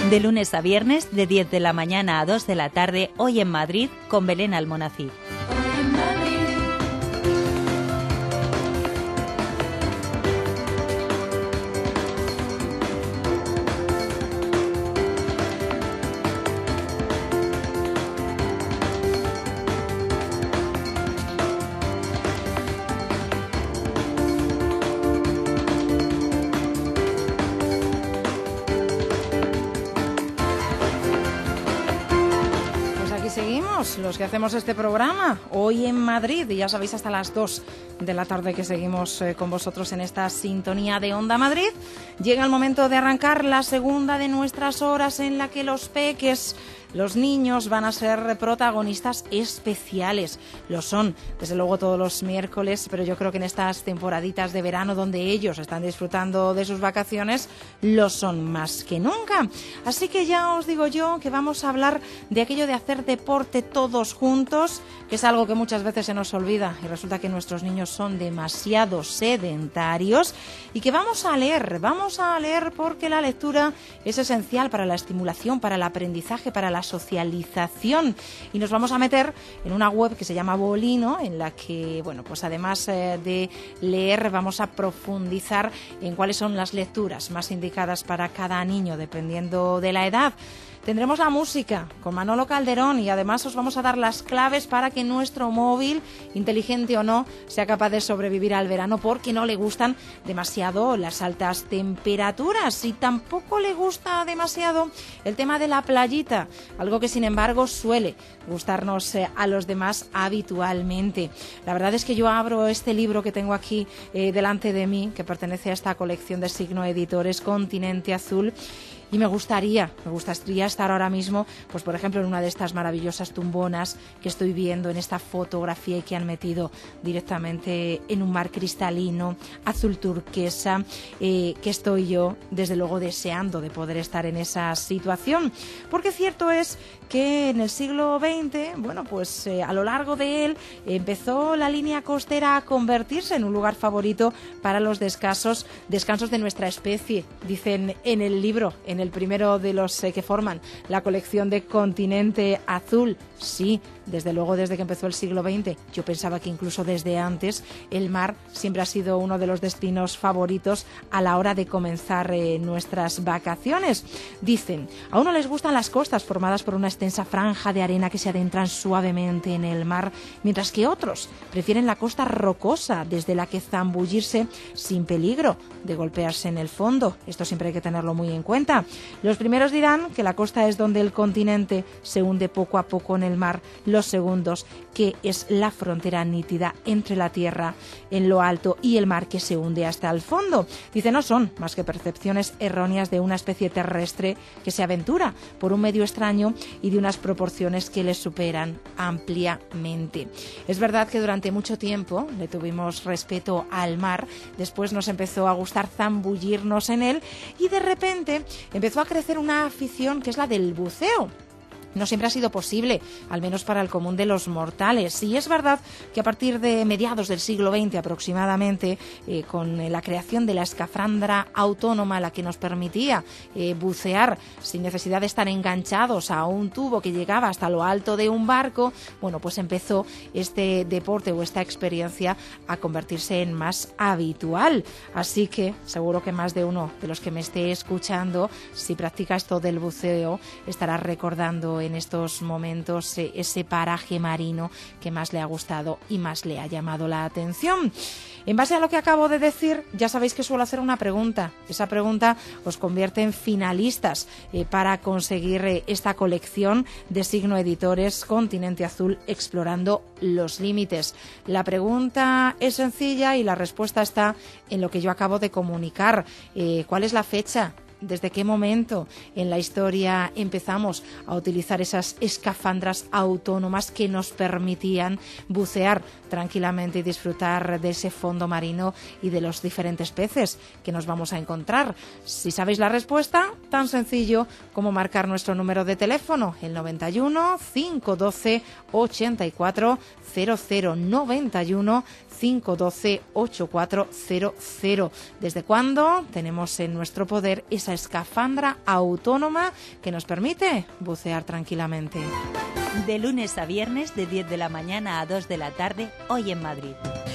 De lunes a viernes, de 10 de la mañana a 2 de la tarde, hoy en Madrid, con Belén Almonacid. Los que hacemos este programa hoy en Madrid, y ya sabéis, hasta las 2 de la tarde que seguimos con vosotros en esta sintonía de Onda Madrid. Llega el momento de arrancar la segunda de nuestras horas en la que los peques, los niños, van a ser protagonistas especiales. Lo son, desde luego, todos los miércoles, pero yo creo que en estas temporaditas de verano donde ellos están disfrutando de sus vacaciones, lo son más que nunca. Así que ya os digo yo que vamos a hablar de aquello de hacer deporte todos juntos, que es algo que muchas veces se nos olvida y resulta que nuestros niños son demasiado sedentarios, y que vamos a leer porque la lectura es esencial para la estimulación, para el aprendizaje, para la socialización, y nos vamos a meter en una web que se llama Bolino, en la que, bueno, pues además de leer, vamos a profundizar en cuáles son las lecturas más indicadas para cada niño dependiendo de la edad. Tendremos la música con Manolo Calderón y además os vamos a dar las claves para que nuestro móvil, inteligente o no, sea capaz de sobrevivir al verano, porque no le gustan demasiado las altas temperaturas y tampoco le gusta demasiado el tema de la playita, algo que sin embargo suele gustarnos a los demás habitualmente. La verdad es que yo abro este libro que tengo aquí delante de mí, que pertenece a esta colección de Signo Editores, Continente Azul, y me gustaría estar ahora mismo, pues por ejemplo, en una de estas maravillosas tumbonas que estoy viendo en esta fotografía y que han metido directamente en un mar cristalino, azul turquesa, que estoy yo, desde luego, deseando de poder estar en esa situación. Porque cierto es que en el siglo XX, bueno, pues a lo largo de él empezó la línea costera a convertirse en un lugar favorito para los descansos de nuestra especie, dicen en el libro, en el primero de los que forman la colección de Continente Azul. Sí, desde luego, desde que empezó el siglo XX, yo pensaba que incluso desde antes, el mar siempre ha sido uno de los destinos favoritos a la hora de comenzar nuestras vacaciones. Dicen, a uno les gustan las costas formadas por una extensa franja de arena que se adentran suavemente en el mar, mientras que otros prefieren la costa rocosa, desde la que zambullirse sin peligro de golpearse en el fondo. Esto siempre hay que tenerlo muy en cuenta. Los primeros dirán que la costa es donde el continente se hunde poco a poco en el mar. Los segundos, que es la frontera nítida entre la tierra en lo alto y el mar que se hunde hasta el fondo. Dice, no son más que percepciones erróneas de una especie terrestre que se aventura por un medio extraño y de unas proporciones que les superan ampliamente. Es verdad que durante mucho tiempo le tuvimos respeto al mar, después nos empezó a gustar zambullirnos en él y de repente empezó a crecer una afición que es la del buceo. No siempre ha sido posible, al menos para el común de los mortales. Y es verdad que a partir de mediados del siglo XX aproximadamente, con la creación de la escafandra autónoma, la que nos permitía bucear sin necesidad de estar enganchados a un tubo que llegaba hasta lo alto de un barco, bueno, pues empezó este deporte o esta experiencia a convertirse en más habitual. Así que seguro que más de uno de los que me esté escuchando, si practica esto del buceo, estará recordando en estos momentos ese paraje marino que más le ha gustado y más le ha llamado la atención. En base a lo que acabo de decir, ya sabéis que suelo hacer una pregunta. Esa pregunta os convierte en finalistas para conseguir esta colección de Signo Editores, Continente Azul, explorando los límites. La pregunta es sencilla y la respuesta está en lo que yo acabo de comunicar. ¿Cuál es la fecha? ¿Desde qué momento en la historia empezamos a utilizar esas escafandras autónomas que nos permitían bucear tranquilamente y disfrutar de ese fondo marino y de los diferentes peces que nos vamos a encontrar? Si sabéis la respuesta, tan sencillo como marcar nuestro número de teléfono, el 91 512 84 00, 91 512 8400. ¿Desde cuándo tenemos en nuestro poder esa maravillosa escafandra autónoma que nos permite bucear tranquilamente. De lunes a viernes, de 10 de la mañana a 2 de la tarde, hoy en Madrid.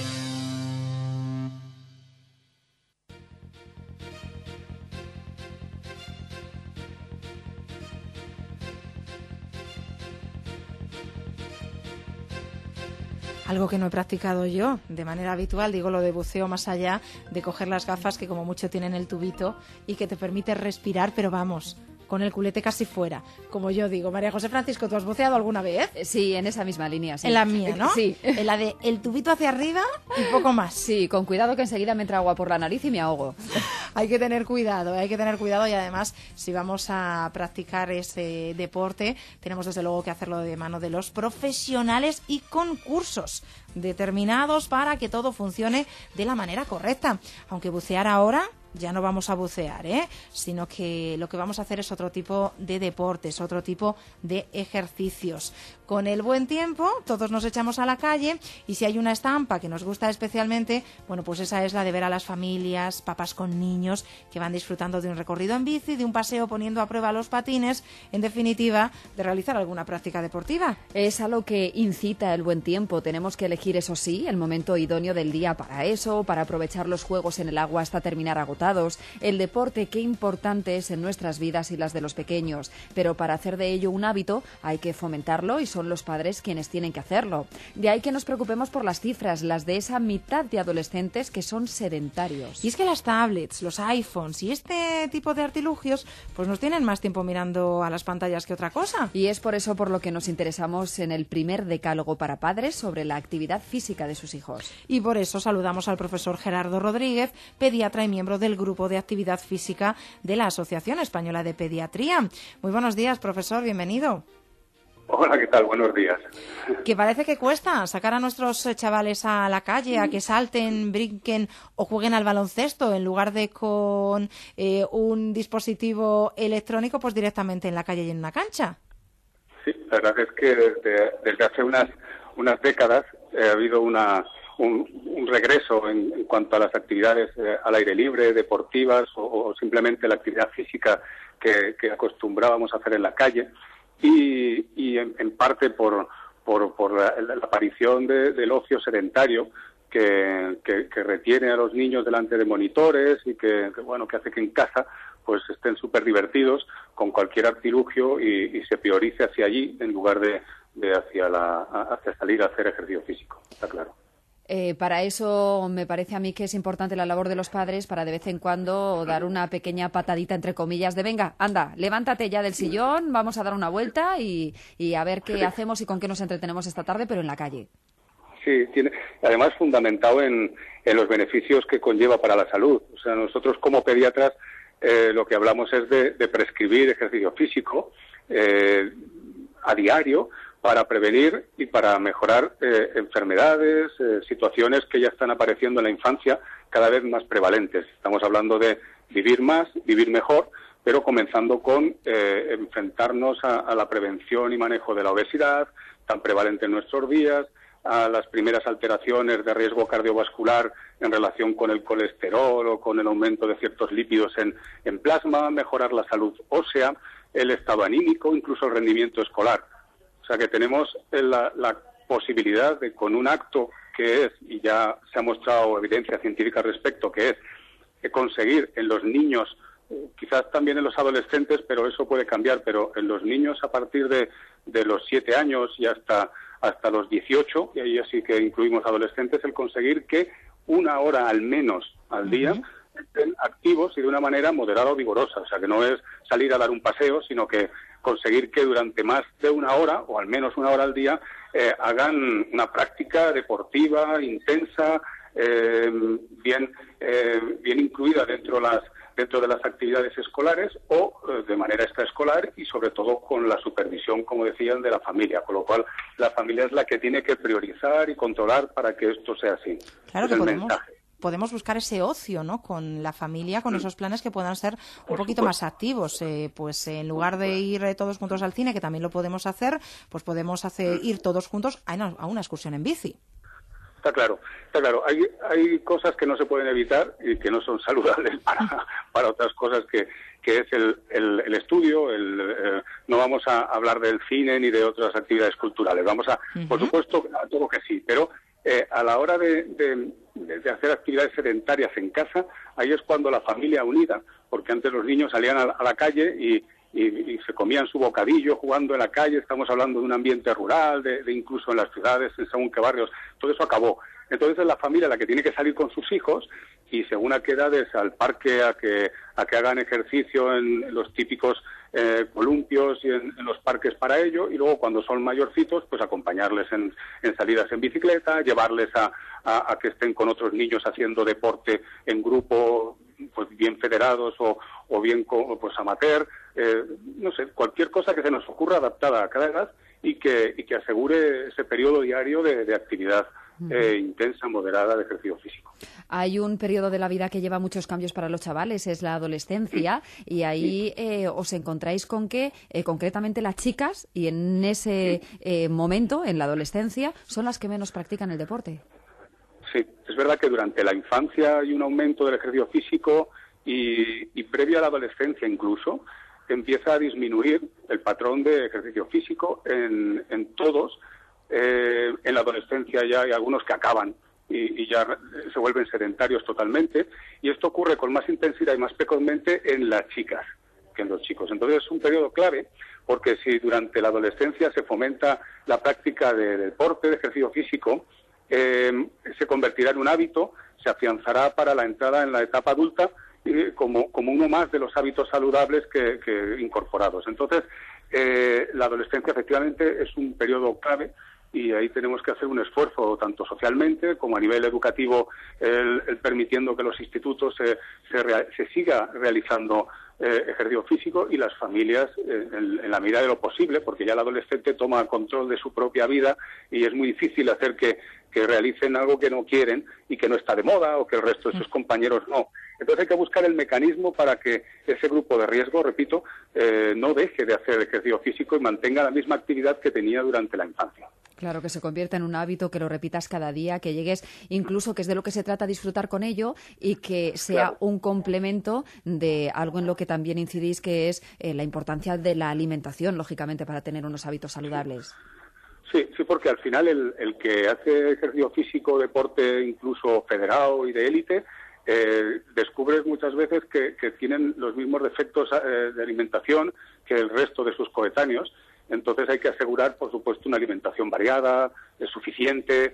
Algo que no he practicado yo de manera habitual, digo lo de buceo más allá de coger las gafas que como mucho tienen el tubito y que te permite respirar, pero vamos, con el culete casi fuera, como yo digo. María José Francisco, ¿tú has buceado alguna vez? Sí, en esa misma línea, sí. En la mía, ¿no? Sí. En la de el tubito hacia arriba y poco más. Sí, con cuidado que enseguida me entra agua por la nariz y me ahogo. Hay que tener cuidado y además si vamos a practicar ese deporte tenemos desde luego que hacerlo de mano de los profesionales y con cursos determinados para que todo funcione de la manera correcta. Aunque bucear ahora ya no vamos a bucear, sino que lo que vamos a hacer es otro tipo de deportes, otro tipo de ejercicios. Con el buen tiempo, todos nos echamos a la calle y si hay una estampa que nos gusta especialmente, bueno, pues esa es la de ver a las familias, papás con niños que van disfrutando de un recorrido en bici, de un paseo poniendo a prueba los patines, en definitiva, de realizar alguna práctica deportiva. Es a lo que incita el buen tiempo. Tenemos que elegir, eso sí, el momento idóneo del día para eso, para aprovechar los juegos en el agua hasta terminar agotados. El deporte, qué importante es en nuestras vidas y las de los pequeños, pero para hacer de ello un hábito hay que fomentarlo y son los padres quienes tienen que hacerlo. De ahí que nos preocupemos por las cifras, las de esa mitad de adolescentes que son sedentarios. Y es que las tablets, los iPhones y este tipo de artilugios pues nos tienen más tiempo mirando a las pantallas que otra cosa. Y es por eso por lo que nos interesamos en el primer decálogo para padres sobre la actividad física de sus hijos. Y por eso saludamos al profesor Gerardo Rodríguez, pediatra y miembro del Grupo de Actividad Física de la Asociación Española de Pediatría. Muy buenos días, profesor, bienvenido. Hola, ¿qué tal? Buenos días. Que parece que cuesta sacar a nuestros chavales a la calle, a que salten, brinquen o jueguen al baloncesto en lugar de con un dispositivo electrónico, pues directamente en la calle y en una cancha. Sí, la verdad es que desde hace unas décadas ha habido un regreso en cuanto a las actividades al aire libre, deportivas o simplemente la actividad física que acostumbrábamos a hacer en la calle y en parte por la aparición del ocio sedentario que retiene a los niños delante de monitores y que hace que en casa pues estén súper divertidos con cualquier artilugio y se priorice hacia allí en lugar de hacia salir a hacer ejercicio físico, está claro. Para eso me parece a mí que es importante la labor de los padres para de vez en cuando dar una pequeña patadita, entre comillas, de venga, anda, levántate ya del sillón, vamos a dar una vuelta y a ver qué hacemos y con qué nos entretenemos esta tarde, pero en la calle. Sí, además fundamentado en los beneficios que conlleva para la salud. O sea, nosotros como pediatras lo que hablamos es de prescribir ejercicio físico a diario para prevenir y para mejorar enfermedades, situaciones que ya están apareciendo en la infancia cada vez más prevalentes. Estamos hablando de vivir más, vivir mejor, pero comenzando con enfrentarnos a la prevención y manejo de la obesidad, tan prevalente en nuestros días, a las primeras alteraciones de riesgo cardiovascular en relación con el colesterol o con el aumento de ciertos lípidos en plasma, mejorar la salud ósea, el estado anímico, incluso el rendimiento escolar. O sea que tenemos la posibilidad de, con un acto que es, y ya se ha mostrado evidencia científica al respecto, que es conseguir en los niños, quizás también en los adolescentes, pero eso puede cambiar, pero en los niños a partir de los 7 años y hasta los 18, y ahí así que incluimos adolescentes, el conseguir que 1 hora al menos al día estén activos y de una manera moderada o vigorosa. O sea, que no es salir a dar un paseo, sino que conseguir que durante más de 1 hora, o al menos 1 hora al día, hagan una práctica deportiva, intensa, bien incluida dentro de las actividades escolares o de manera extraescolar y sobre todo con la supervisión, como decían, de la familia, con lo cual la familia es la que tiene que priorizar y controlar para que esto sea así. Claro que podemos buscar ese ocio, ¿no?, con la familia, con esos planes que puedan ser un poquito más activos. Pues en lugar de ir todos juntos al cine, que también lo podemos hacer, pues podemos ir todos juntos a una excursión en bici. Está claro. Hay cosas que no se pueden evitar y que no son saludables para otras cosas que que es el estudio. No vamos a hablar del cine ni de otras actividades culturales. Vamos a, por supuesto, a todo que sí, pero a la hora de hacer actividades sedentarias en casa, ahí es cuando la familia unida, porque antes los niños salían a la calle y se comían su bocadillo jugando en la calle. Estamos hablando de un ambiente rural, de incluso en las ciudades, en según qué barrios, todo eso acabó. Entonces es la familia la que tiene que salir con sus hijos y según a qué edades al parque a que hagan ejercicio en los típicos columpios y en los parques para ello, y luego cuando son mayorcitos pues acompañarles en salidas en bicicleta, llevarles a que estén con otros niños haciendo deporte en grupo, pues bien federados o bien pues amateur, no sé, cualquier cosa que se nos ocurra adaptada a cada edad y que asegure ese periodo diario de actividad intensa, moderada, de ejercicio físico. Hay un periodo de la vida que lleva muchos cambios para los chavales, es la adolescencia, y ahí os encontráis con que concretamente las chicas, y en ese momento, en la adolescencia, son las que menos practican el deporte. Sí, es verdad que durante la infancia hay un aumento del ejercicio físico y previo a la adolescencia incluso empieza a disminuir el patrón de ejercicio físico en todos. En la adolescencia ya hay algunos que acaban y ya se vuelven sedentarios totalmente, y esto ocurre con más intensidad y más precozmente en las chicas que en los chicos. Entonces es un periodo clave, porque si durante la adolescencia se fomenta la práctica de deporte, de ejercicio físico, se convertirá en un hábito, se afianzará para la entrada en la etapa adulta como uno más de los hábitos saludables que incorporados. Entonces, la adolescencia efectivamente es un periodo clave y ahí tenemos que hacer un esfuerzo tanto socialmente como a nivel educativo, el permitiendo que los institutos se siga realizando ejercicio físico, y las familias en la medida de lo posible, porque ya el adolescente toma control de su propia vida y es muy difícil hacer que realicen algo que no quieren y que no está de moda o que el resto de sus compañeros no. Entonces hay que buscar el mecanismo para que ese grupo de riesgo, repito, no deje de hacer ejercicio físico y mantenga la misma actividad que tenía durante la infancia. Claro, que se convierta en un hábito, que lo repitas cada día, que llegues, incluso que es de lo que se trata, disfrutar con ello, y que sea un complemento de algo en lo que también incidís, que es la importancia de la alimentación, lógicamente, para tener unos hábitos saludables. Sí, porque al final el que hace ejercicio físico, deporte incluso federado y de élite, descubres muchas veces que tienen los mismos defectos de alimentación que el resto de sus coetáneos. Entonces hay que asegurar, por supuesto, una alimentación variada, suficiente,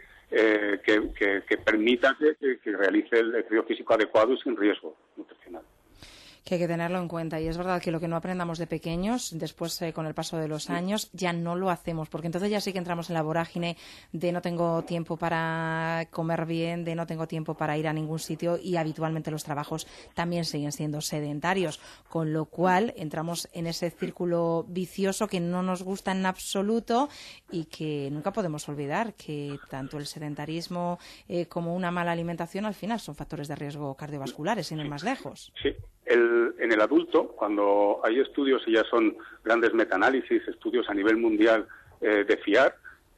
que permita que realice el ejercicio físico adecuado y sin riesgo nutricional. Que hay que tenerlo en cuenta, y es verdad que lo que no aprendamos de pequeños, después con el paso de los años ya no lo hacemos, porque entonces ya sí que entramos en la vorágine de no tengo tiempo para comer bien, de no tengo tiempo para ir a ningún sitio, y habitualmente los trabajos también siguen siendo sedentarios, con lo cual entramos en ese círculo vicioso que no nos gusta en absoluto y que nunca podemos olvidar que tanto el sedentarismo como una mala alimentación al final son factores de riesgo cardiovasculares, sin ir más lejos. Sí. En el adulto, cuando hay estudios, y ya son grandes metaanálisis, estudios a nivel mundial de FIAR,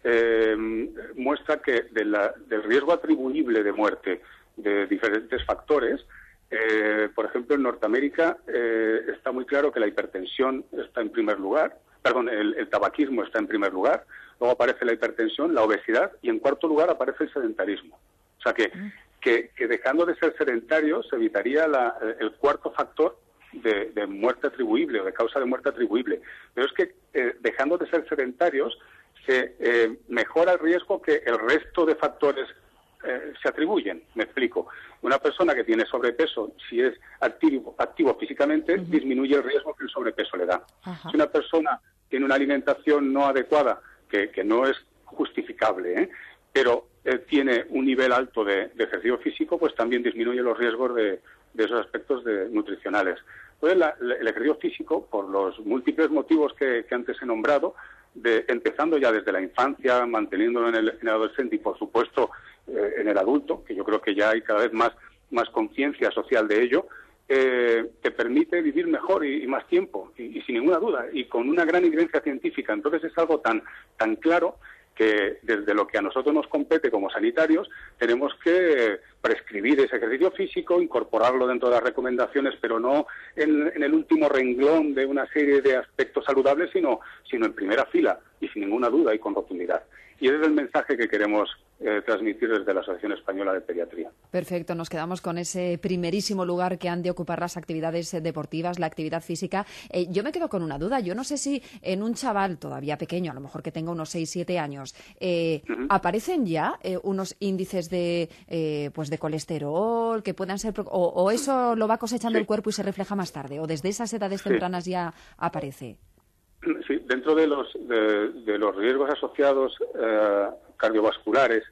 muestra que del riesgo atribuible de muerte de diferentes factores, por ejemplo, en Norteamérica está muy claro que la hipertensión está en primer lugar, el tabaquismo está en primer lugar, luego aparece la hipertensión, la obesidad, y en cuarto lugar aparece el sedentarismo. O sea que dejando de ser sedentarios se evitaría el cuarto factor de muerte atribuible o de causa de muerte atribuible. Pero es que dejando de ser sedentarios se mejora el riesgo que el resto de factores se atribuyen. Me explico. Una persona que tiene sobrepeso, si es activo físicamente, disminuye el riesgo que el sobrepeso le da. Si una persona tiene una alimentación no adecuada, que no es justificable, pero tiene un nivel alto de ejercicio físico, pues también disminuye los riesgos de esos aspectos nutricionales. Entonces, el ejercicio físico, por los múltiples motivos que antes he nombrado, empezando ya desde la infancia, manteniéndolo en el adolescente y, por supuesto, en el adulto, que yo creo que ya hay cada vez más conciencia social de ello, te permite vivir mejor y más tiempo, y sin ninguna duda, y con una gran evidencia científica. Entonces es algo tan claro que desde lo que a nosotros nos compete como sanitarios tenemos que prescribir ese ejercicio físico, incorporarlo dentro de las recomendaciones, pero no en el último renglón de una serie de aspectos saludables, sino en primera fila y sin ninguna duda y con rotundidad. Y ese es el mensaje que queremos transmitir desde la Asociación Española de Pediatría. Perfecto, nos quedamos con ese primerísimo lugar que han de ocupar las actividades deportivas, la actividad física. Yo me quedo con una duda, yo no sé si en un chaval todavía pequeño, a lo mejor que tenga unos 6-7 años, ¿aparecen ya unos índices de colesterol que puedan ser... o eso lo va cosechando el cuerpo y se refleja más tarde? ¿O desde esas edades tempranas ya aparece? Sí, dentro de los riesgos asociados cardiovasculares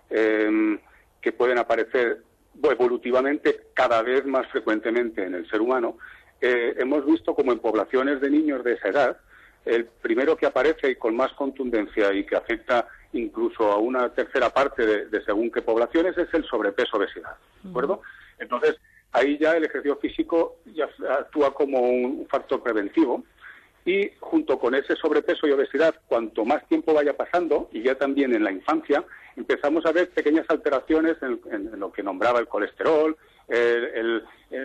que pueden aparecer evolutivamente cada vez más frecuentemente en el ser humano, hemos visto como en poblaciones de niños de esa edad, el primero que aparece y con más contundencia y que afecta incluso a una tercera parte de según qué poblaciones es el sobrepeso-obesidad, ¿de acuerdo? Entonces, ahí ya el ejercicio físico ya actúa como un factor preventivo. Y junto con ese sobrepeso y obesidad, cuanto más tiempo vaya pasando, y ya también en la infancia, empezamos a ver pequeñas alteraciones en lo que nombraba el colesterol, en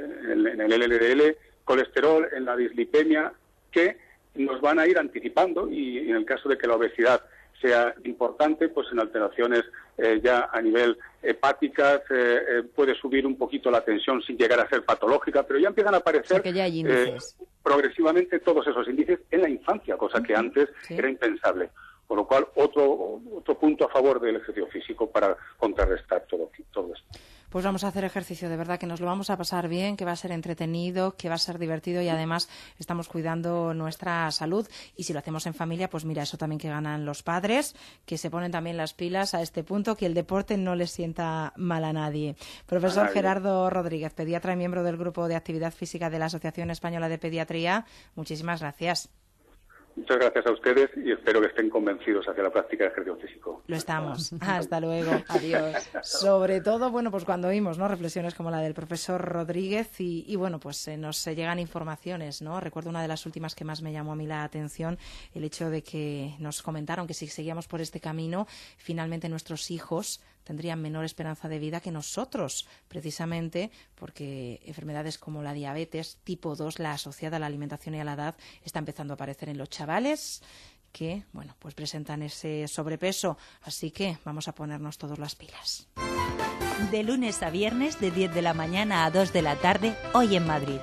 el LDL, colesterol, en la dislipemia, que nos van a ir anticipando, y en el caso de que la obesidad sea importante, pues en alteraciones ya a nivel hepáticas puede subir un poquito la tensión sin llegar a ser patológica, pero ya empiezan a aparecer... O sea que ya hay índices. Progresivamente todos esos índices en la infancia, cosa que antes era impensable. Con lo cual, otro punto a favor del ejercicio físico para contrarrestar todo esto. Pues vamos a hacer ejercicio, de verdad que nos lo vamos a pasar bien, que va a ser entretenido, que va a ser divertido y además estamos cuidando nuestra salud. Y si lo hacemos en familia, pues mira, eso también que ganan los padres, que se ponen también las pilas a este punto, que el deporte no les sienta mal a nadie. Profesor Gerardo Rodríguez, pediatra y miembro del Grupo de Actividad Física de la Asociación Española de Pediatría, muchísimas gracias. Muchas gracias a ustedes y espero que estén convencidos hacia la práctica de ejercicio físico. Lo estamos. Hasta luego. Adiós. Sobre todo, bueno, pues cuando oímos, ¿no?, reflexiones como la del profesor Rodríguez y bueno, pues nos llegan informaciones, ¿no? Recuerdo una de las últimas que más me llamó a mí la atención, el hecho de que nos comentaron que si seguíamos por este camino, finalmente nuestros hijos tendrían menor esperanza de vida que nosotros, precisamente porque enfermedades como la diabetes tipo 2, la asociada a la alimentación y a la edad, está empezando a aparecer en los chavales que, bueno, pues presentan ese sobrepeso. Así que vamos a ponernos todos las pilas. De lunes a viernes, de 10 de la mañana a 2 de la tarde, Hoy en Madrid.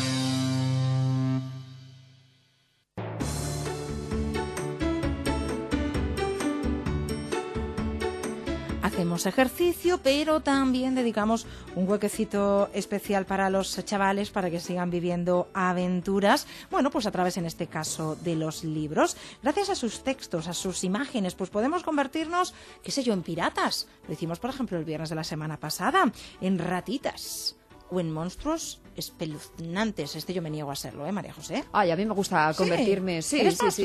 Hacemos ejercicio, pero también dedicamos un huequecito especial para los chavales para que sigan viviendo aventuras, bueno, pues a través, en este caso, de los libros. Gracias a sus textos, a sus imágenes, pues podemos convertirnos, qué sé yo, en piratas. Lo hicimos, por ejemplo, el viernes de la semana pasada, en ratitas o en monstruos espeluznantes. Yo me niego a serlo, María José. Ay, a mí me gusta convertirme. Sí.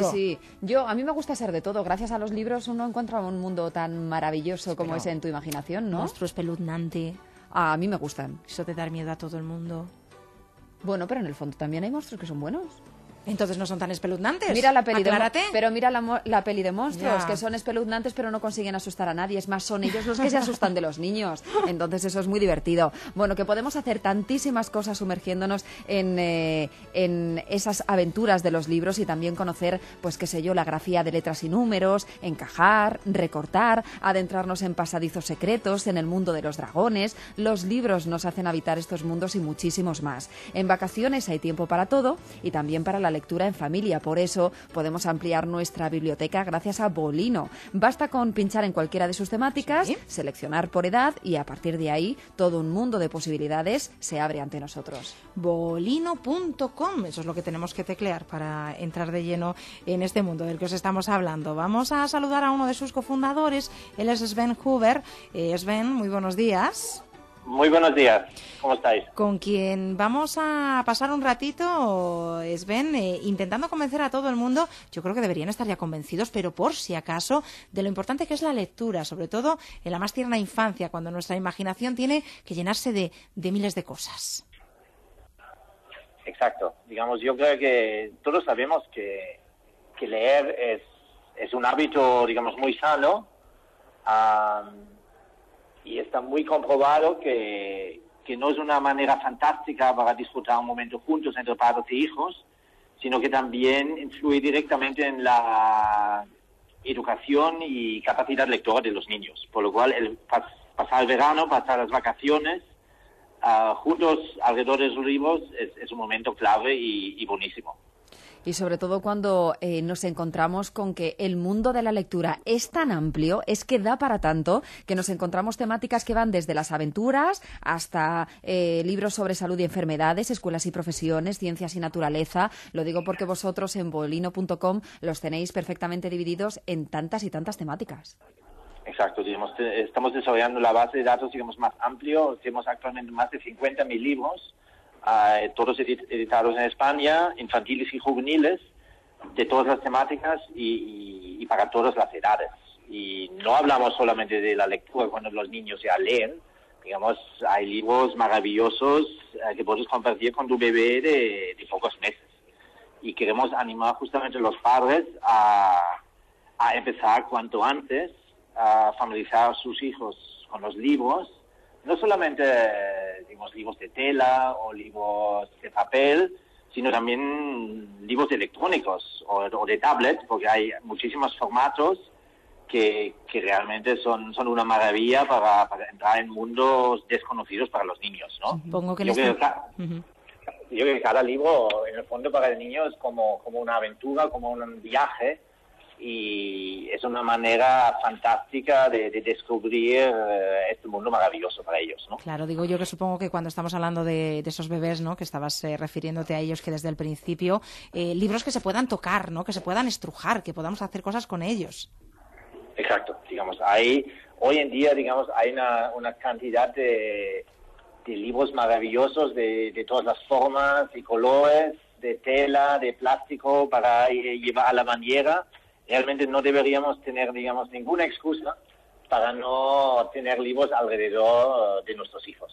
A mí me gusta ser de todo. Gracias a los libros uno encuentra un mundo tan maravilloso como ese en tu imaginación, ¿no? Monstruo espeluznante. A mí me gustan. Eso de dar miedo a todo el mundo. Bueno, pero en el fondo también hay monstruos que son buenos. Entonces no son tan espeluznantes. Mira la peli pero mira la peli de monstruos, que son espeluznantes pero no consiguen asustar a nadie. Es más, son ellos los que se asustan de los niños. Entonces eso es muy divertido. Bueno, que podemos hacer tantísimas cosas sumergiéndonos en esas aventuras de los libros y también conocer, pues qué sé yo, la grafía de letras y números, encajar, recortar, adentrarnos en pasadizos secretos, en el mundo de los dragones. Los libros nos hacen habitar estos mundos y muchísimos más. En vacaciones hay tiempo para todo y también para la lectura en familia. Por eso podemos ampliar nuestra biblioteca gracias a Bolino. Basta con pinchar en cualquiera de sus temáticas, seleccionar por edad y a partir de ahí todo un mundo de posibilidades se abre ante nosotros. Bolino.com, eso es lo que tenemos que teclear para entrar de lleno en este mundo del que os estamos hablando. Vamos a saludar a uno de sus cofundadores, él es Sven Huber. Sven, muy buenos días. Muy buenos días, ¿cómo estáis? Con quien vamos a pasar un ratito, Sven, intentando convencer a todo el mundo. Yo creo que deberían estar ya convencidos, pero por si acaso, de lo importante que es la lectura, sobre todo en la más tierna infancia, cuando nuestra imaginación tiene que llenarse de miles de cosas. Exacto, digamos, yo creo que todos sabemos que leer Es un hábito, digamos, muy sano, y está muy comprobado que no es una manera fantástica para disfrutar un momento juntos entre padres e hijos, sino que también influye directamente en la educación y capacidad lectora de los niños. Por lo cual, pasar el verano, pasar las vacaciones juntos alrededor de los libros es un momento clave y buenísimo. Y sobre todo cuando nos encontramos con que el mundo de la lectura es tan amplio, es que da para tanto, que nos encontramos temáticas que van desde las aventuras hasta libros sobre salud y enfermedades, escuelas y profesiones, ciencias y naturaleza. Lo digo porque vosotros en bolino.com los tenéis perfectamente divididos en tantas y tantas temáticas. Exacto, digamos, estamos desarrollando la base de datos, digamos, más amplio. Tenemos actualmente más de 50.000 libros, todos editados en España, infantiles y juveniles, de todas las temáticas y para todas las edades. Y no hablamos solamente de la lectura cuando los niños ya leen, digamos, hay libros maravillosos que puedes compartir con tu bebé de pocos meses. Y queremos animar justamente a los padres a empezar cuanto antes a familiarizar a sus hijos con los libros, no solamente digamos, libros de tela o libros de papel, sino también libros electrónicos o de tablet, porque hay muchísimos formatos que realmente son una maravilla para entrar en mundos desconocidos para los niños, ¿no? Supongo que yo creo que cada libro, en el fondo, para el niño es como una aventura, como un viaje, y es una manera fantástica de descubrir este mundo maravilloso para ellos, ¿no? Claro, digo yo que supongo que cuando estamos hablando de esos bebés, ¿no?, que estabas refiriéndote a ellos, que desde el principio, libros que se puedan tocar, ¿no?, que se puedan estrujar, que podamos hacer cosas con ellos. Exacto, digamos, hoy en día, digamos, hay una cantidad de libros maravillosos de todas las formas y colores, de tela, de plástico, para llevar a la bañera. Realmente no deberíamos tener, digamos, ninguna excusa para no tener libros alrededor de nuestros hijos.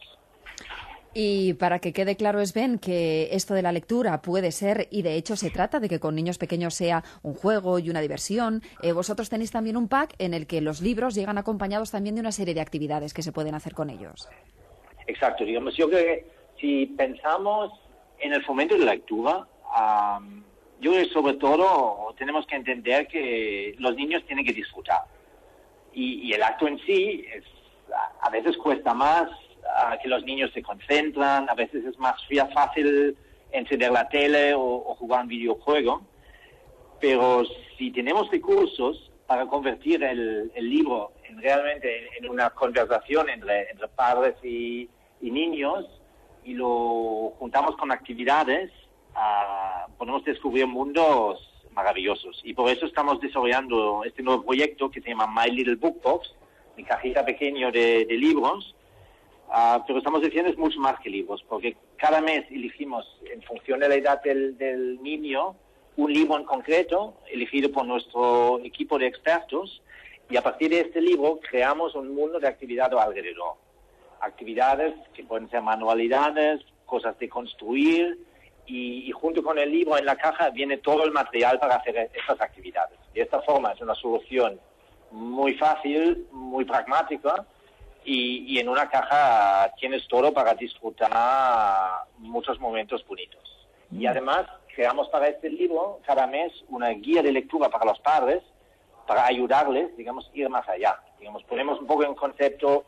Y para que quede claro, Sven, que esto de la lectura puede ser, y de hecho se trata de que con niños pequeños sea un juego y una diversión, vosotros tenéis también un pack en el que los libros llegan acompañados también de una serie de actividades que se pueden hacer con ellos. Exacto, digamos, yo creo que si pensamos en el fomento de la lectura, yo creo que sobre todo tenemos que entender que los niños tienen que disfrutar. Y el acto en sí a veces cuesta más, que los niños se concentran, a veces es más fácil encender la tele o jugar un videojuego. Pero si tenemos recursos para convertir el libro realmente en una conversación entre padres y niños, y lo juntamos con actividades, podemos descubrir mundos maravillosos. Y por eso estamos desarrollando este nuevo proyecto que se llama My Little Book Box, mi cajita pequeña de libros. Pero estamos diciendo es mucho más que libros, porque cada mes elegimos, en función de la edad del niño, un libro en concreto, elegido por nuestro equipo de expertos, y a partir de este libro creamos un mundo de actividad alrededor. Actividades que pueden ser manualidades, cosas de construir, y junto con el libro en la caja viene todo el material para hacer estas actividades. De esta forma es una solución muy fácil, muy pragmática, y en una caja tienes todo para disfrutar muchos momentos bonitos. Y además creamos para este libro cada mes una guía de lectura para los padres, para ayudarles, digamos, ir más allá. Digamos, ponemos un poco en concepto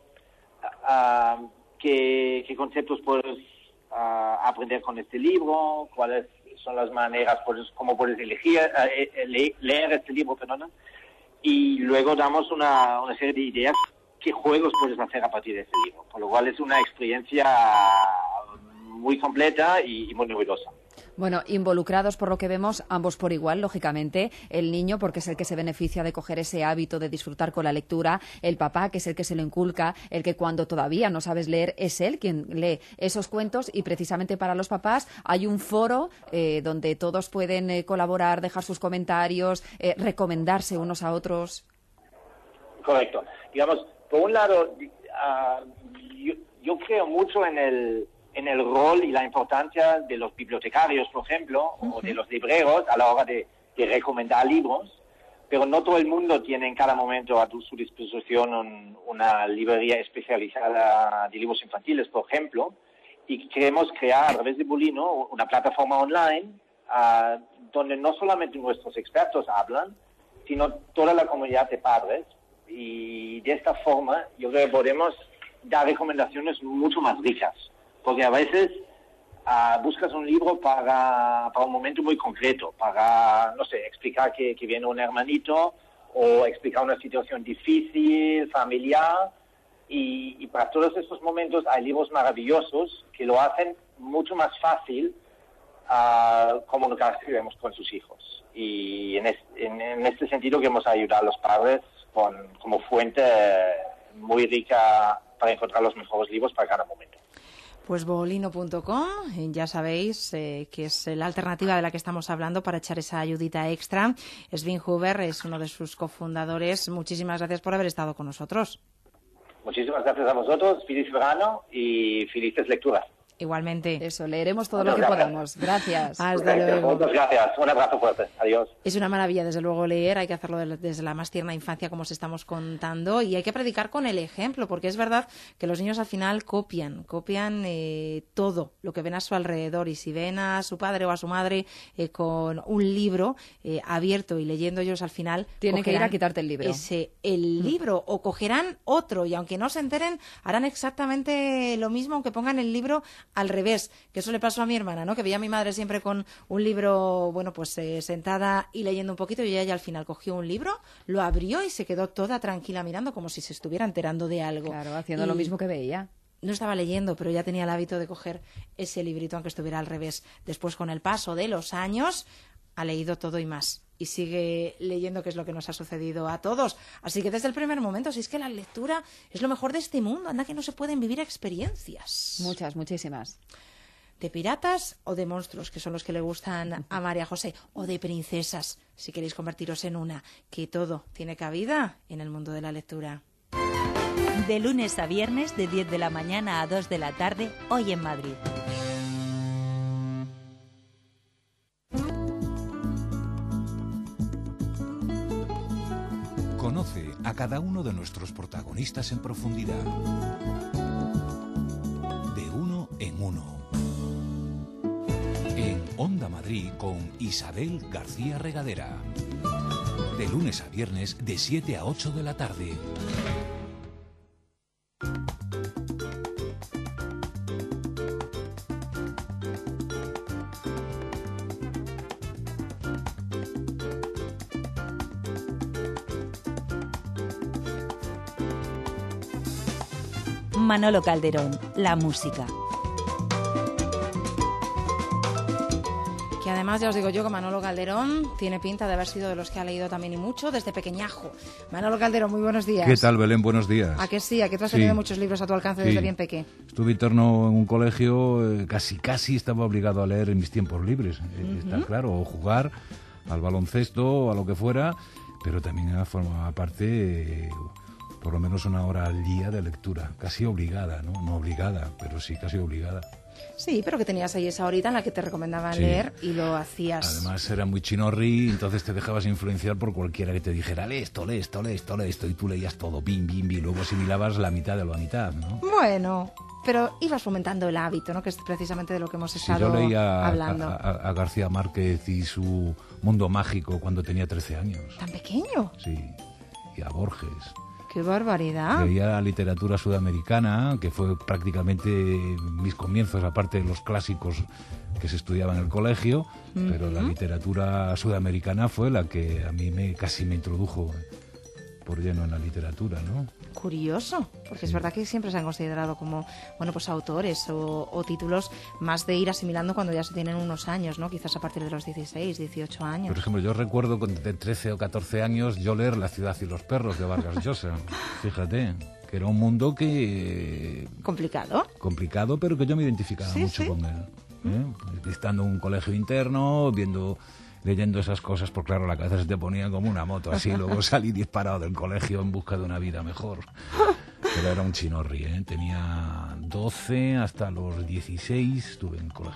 qué conceptos puedes aprender con este libro, cuáles son las maneras, cómo puedes leer este libro, y luego damos una serie de ideas, qué juegos puedes hacer a partir de este libro, por lo cual es una experiencia muy completa y muy novedosa. Bueno, involucrados por lo que vemos, ambos por igual, lógicamente, el niño porque es el que se beneficia de coger ese hábito de disfrutar con la lectura, el papá que es el que se lo inculca, el que cuando todavía no sabes leer es él quien lee esos cuentos, y precisamente para los papás hay un foro donde todos pueden colaborar, dejar sus comentarios, recomendarse unos a otros. Correcto. Digamos, por un lado, yo creo mucho en el rol y la importancia de los bibliotecarios, por ejemplo, o de los libreros a la hora de recomendar libros, pero no todo el mundo tiene en cada momento a su disposición una librería especializada de libros infantiles, por ejemplo, y queremos crear a través de Bulino una plataforma online donde no solamente nuestros expertos hablan, sino toda la comunidad de padres, y de esta forma yo creo que podemos dar recomendaciones mucho más ricas, porque a veces buscas un libro para un momento muy concreto, para, no sé, explicar que viene un hermanito o explicar una situación difícil, familiar, y para todos estos momentos hay libros maravillosos que lo hacen mucho más fácil comunicarse con sus hijos. Y en este sentido queremos ayudar a los padres como fuente muy rica para encontrar los mejores libros para cada momento. Pues bolino.com, ya sabéis que es la alternativa de la que estamos hablando para echar esa ayudita extra. Svin Huber es uno de sus cofundadores. Muchísimas gracias por haber estado con nosotros. Muchísimas gracias a vosotros, feliz verano y felices lecturas. Igualmente. Eso, leeremos todo lo que podamos. Gracias. Hasta luego. Muchas gracias. Un abrazo fuerte. Adiós. Es una maravilla, desde luego, leer. Hay que hacerlo desde la más tierna infancia, como os estamos contando, y hay que predicar con el ejemplo, porque es verdad que los niños al final copian todo lo que ven a su alrededor, y si ven a su padre o a su madre con un libro abierto y leyendo, ellos al final tienen que ir a quitarte el libro. El libro, o cogerán otro, y aunque no se enteren, harán exactamente lo mismo, aunque pongan el libro al revés, que eso le pasó a mi hermana, ¿no? Que veía a mi madre siempre con un libro, sentada y leyendo un poquito, y ella al final cogió un libro, lo abrió y se quedó toda tranquila mirando como si se estuviera enterando de algo. Claro, haciendo lo mismo que veía. No estaba leyendo, pero ya tenía el hábito de coger ese librito aunque estuviera al revés. Después, con el paso de los años, ha leído todo y más. Y sigue leyendo, que es lo que nos ha sucedido a todos. Así que desde el primer momento, si es que la lectura es lo mejor de este mundo, anda que no se pueden vivir experiencias. Muchas, muchísimas. De piratas o de monstruos, que son los que le gustan a María José, o de princesas, si queréis convertiros en una, que todo tiene cabida en el mundo de la lectura. De lunes a viernes, de 10 de la mañana a 2 de la tarde, hoy en Madrid. Conoce a cada uno de nuestros protagonistas en profundidad. De uno en uno. En Onda Madrid con Isabel García Regadera. De lunes a viernes de 7 a 8 de la tarde. Manolo Calderón, la música. Que además, ya os digo yo, que Manolo Calderón tiene pinta de haber sido de los que ha leído también y mucho desde pequeñajo. Manolo Calderón, muy buenos días. ¿Qué tal, Belén? Buenos días. ¿A que sí? ¿A que tú has tenido muchos libros a tu alcance desde bien pequeño? Estuve interno en un colegio, casi estaba obligado a leer en mis tiempos libres, está claro, o jugar al baloncesto, a lo que fuera, pero también formaba parte... por lo menos una hora al día de lectura, casi obligada, ¿no? No obligada, pero sí casi obligada. Sí, pero que tenías ahí esa horita en la que te recomendaban leer y lo hacías. Además era muy chinorri, entonces te dejabas influenciar por cualquiera que te dijera, lee esto, y tú leías todo, bim, luego asimilabas la mitad de la mitad, ¿no? Bueno, pero ibas fomentando el hábito, ¿no? Que es precisamente de lo que hemos estado yo leía hablando. A García Márquez y su Mundo Mágico cuando tenía 13 años. ¿Tan pequeño? Sí, y a Borges. ¡Qué barbaridad! Leía la literatura sudamericana, que fue prácticamente mis comienzos, aparte de los clásicos que se estudiaban en el colegio, pero la literatura sudamericana fue la que a mí casi me introdujo por lleno en la literatura, ¿no? Curioso, porque es verdad que siempre se han considerado como, autores o títulos más de ir asimilando cuando ya se tienen unos años, ¿no? Quizás a partir de los 16, 18 años. Por ejemplo, yo recuerdo de 13 o 14 años yo leer La ciudad y los perros de Vargas Llosa. Fíjate, que era un mundo que... Complicado, pero que yo me identificaba mucho con él. Estando en un colegio interno, leyendo esas cosas, porque claro, la cabeza se te ponía como una moto, así, luego salí disparado del colegio en busca de una vida mejor. Pero era un chinorri, tenía 12 hasta los 16 estuve en colegio.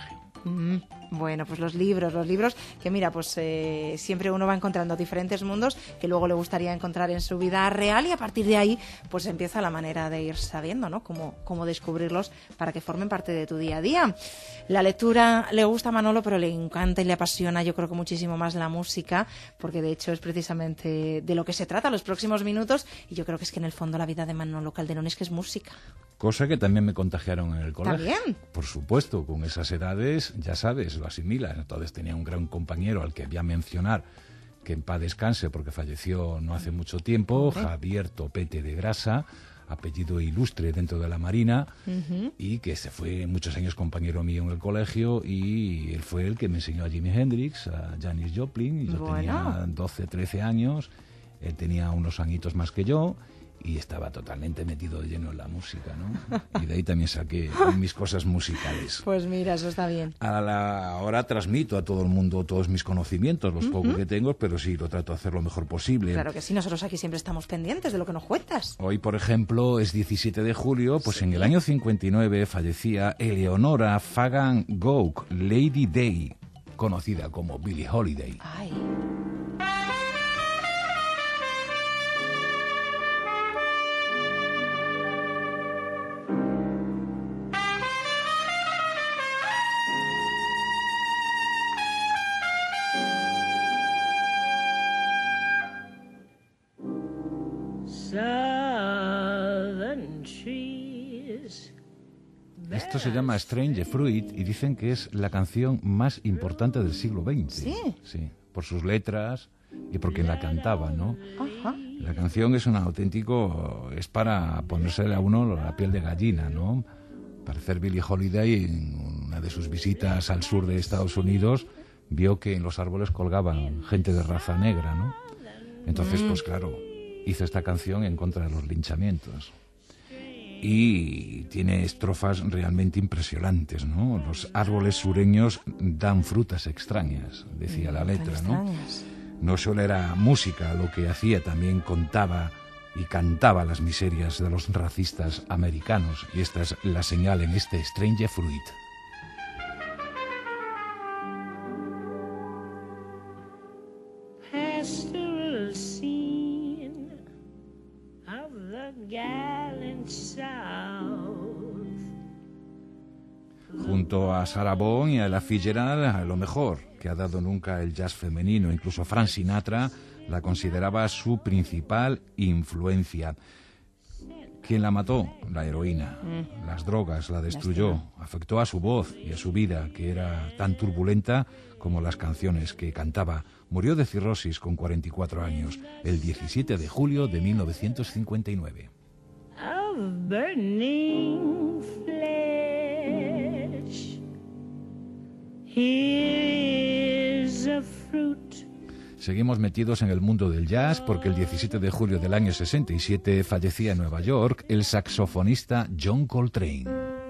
Bueno, pues los libros que mira, pues siempre uno va encontrando diferentes mundos que luego le gustaría encontrar en su vida real, y a partir de ahí pues empieza la manera de ir sabiendo, ¿no? Cómo descubrirlos para que formen parte de tu día a día. La lectura le gusta a Manolo, pero le encanta y le apasiona, yo creo que muchísimo más la música, porque de hecho es precisamente de lo que se trata los próximos minutos, y yo creo que es que en el fondo la vida de Manolo Calderón es que es música. Cosa que también me contagiaron en el colegio. ¿También? Por supuesto, con esas edades, ya sabes, lo asimilas. Entonces tenía un gran compañero al que voy a mencionar, que en paz descanse porque falleció no hace mucho tiempo, Javier Topete de Grasa, apellido ilustre dentro de la Marina, y que se fue muchos años compañero mío en el colegio, y él fue el que me enseñó a Jimi Hendrix, a Janis Joplin, y yo tenía 12, 13 años, él tenía unos añitos más que yo, y estaba totalmente metido de lleno en la música, ¿no? Y de ahí también saqué mis cosas musicales. Pues mira, eso está bien. Ahora transmito a todo el mundo todos mis conocimientos, los pocos que tengo, pero sí, lo trato de hacer lo mejor posible. Claro que sí, nosotros aquí siempre estamos pendientes de lo que nos cuentas. Hoy, por ejemplo, es 17 de julio, pues en el año 59 fallecía Eleonora Fagan Gough, Lady Day, conocida como Billie Holiday. Ay. Esto se llama Strange Fruit y dicen que es la canción más importante del siglo XX. ¿Sí? Sí, por sus letras y por quien la cantaba, ¿no? Ajá. La canción es un auténtico... es para ponérsele a uno la piel de gallina, ¿no? Parecer Billie Holiday, en una de sus visitas al sur de Estados Unidos, vio que en los árboles colgaban gente de raza negra, ¿no? Entonces, pues claro, hizo esta canción en contra de los linchamientos. Y tiene estrofas realmente impresionantes, ¿no? Los árboles sureños dan frutas extrañas, decía la letra, ¿no? No solo era música lo que hacía, también contaba y cantaba las miserias de los racistas americanos, y esta es la señal en este Strange Fruit. Pastoral scene of the gallant South. Junto a Sarah Vaughan y a Ella Fitzgerald, a lo mejor que ha dado nunca el jazz femenino. Incluso Frank Sinatra la consideraba su principal influencia. ¿Quién la mató? La heroína. Las drogas la destruyó. Afectó a su voz y a su vida, que era tan turbulenta como las canciones que cantaba. Murió de cirrosis con 44 años, el 17 de julio de 1959. Of burning flesh, here's a fruit. Seguimos metidos en el mundo del jazz porque el 17 de julio del año 67 fallecía en Nueva York el saxofonista John Coltrane.